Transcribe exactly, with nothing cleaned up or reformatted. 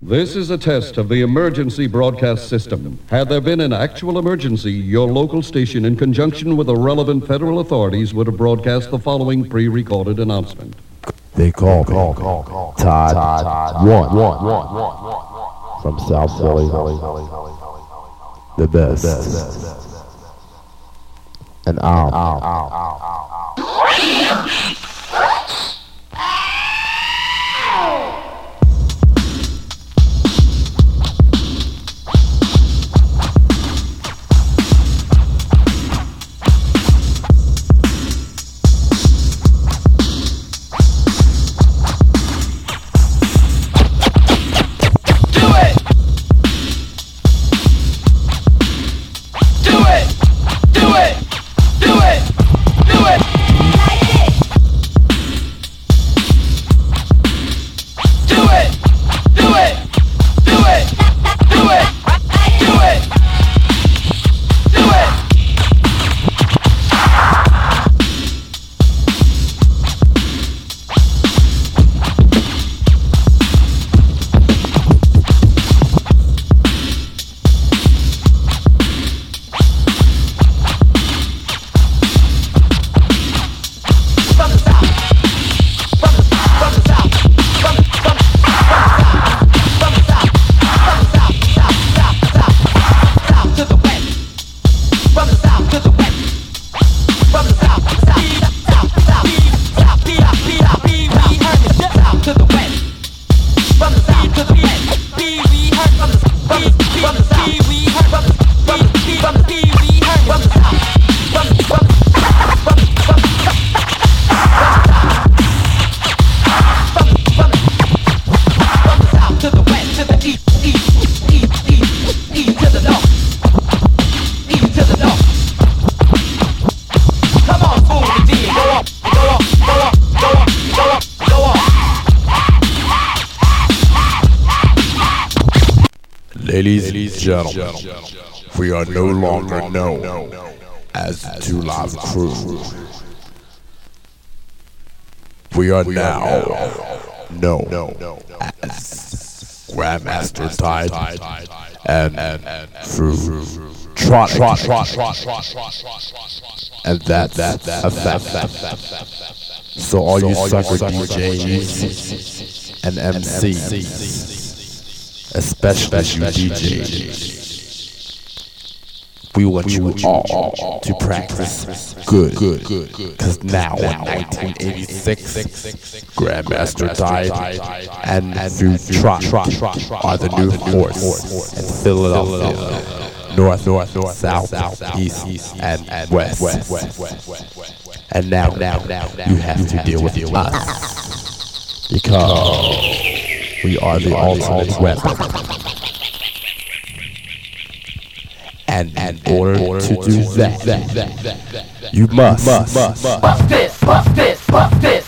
This is a test of the emergency broadcast system. Had there been an actual emergency, your local station, in conjunction with the relevant federal authorities, would have broadcast the following pre-recorded announcement. They call me Todd, Todd one, one, one, one, from South Philly, the best, and I'm. Ladies and gentlemen, we are no longer known as the Two Live Crew. We are now known as Grandmaster Tide and Fru Trot. And that's a fact. So all you sucker D Js and M Cs, especially you D Js, we want you all to practice good, because now in nineteen eighty-six, Grandmaster Tide and Fru Trot are the new force in Philadelphia. North, north, north, south, south, east, east, and, and west, west, west, west, west. And now, now, now, you have to deal with us, because we are the ultimate weapon. And in order to do that, you must, must, must, bust this, bust this, bust this.